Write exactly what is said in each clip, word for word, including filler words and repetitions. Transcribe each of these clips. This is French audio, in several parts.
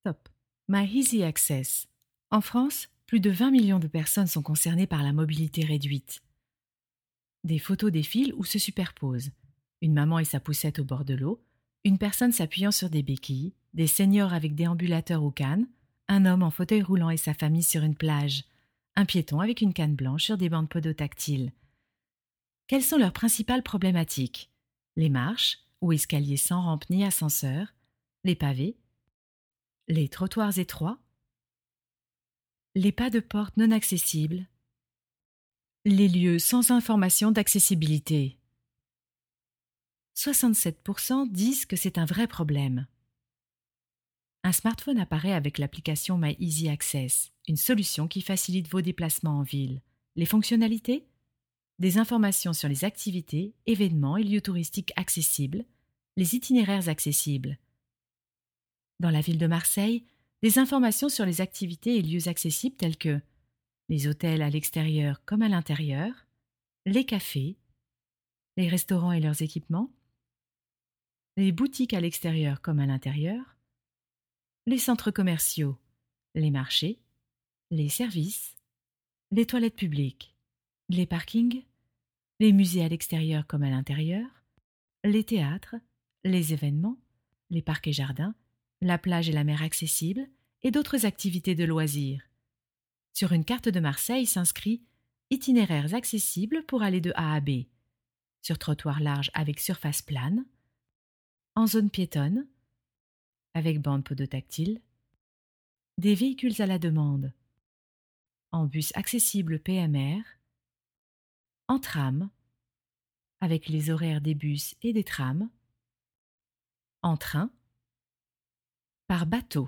Top. My Easy Access. En France, plus de vingt millions de personnes sont concernées par la mobilité réduite. Des photos défilent ou se superposent. Une maman et sa poussette au bord de l'eau, une personne s'appuyant sur des béquilles, des seniors avec déambulateurs ou cannes, un homme en fauteuil roulant et sa famille sur une plage, un piéton avec une canne blanche sur des bandes podotactiles. Quelles sont leurs principales problématiques ? Les marches, ou escaliers sans rampe ni ascenseur, les pavés, les trottoirs étroits, les pas de porte non accessibles, les lieux sans information d'accessibilité. soixante-sept pour cent disent que c'est un vrai problème. Un smartphone apparaît avec l'application My Easy Access, une solution qui facilite vos déplacements en ville. Les fonctionnalités ? Des informations sur les activités, événements et lieux touristiques accessibles, les itinéraires accessibles. Dans la ville de Marseille, des informations sur les activités et lieux accessibles tels que les hôtels à l'extérieur comme à l'intérieur, les cafés, les restaurants et leurs équipements, les boutiques à l'extérieur comme à l'intérieur, les centres commerciaux, les marchés, les services, les toilettes publiques, les parkings, les musées à l'extérieur comme à l'intérieur, les théâtres, les événements, les parcs et jardins, la plage et la mer accessibles et d'autres activités de loisirs. Sur une carte de Marseille s'inscrit « Itinéraires accessibles pour aller de A à B », sur trottoir large avec surface plane, en zone piétonne, avec bande podotactile, des véhicules à la demande, en bus accessible P M R, en tram, avec les horaires des bus et des trams, en train, par bateau.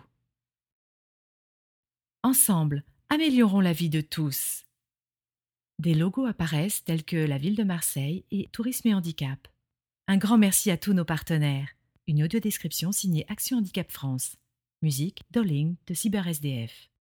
Ensemble, améliorons la vie de tous. Des logos apparaissent tels que la Ville de Marseille et Tourisme et Handicap. Un grand merci à tous nos partenaires. Une audiodescription signée Action Handicap France. Musique Dolling de CyberSDF.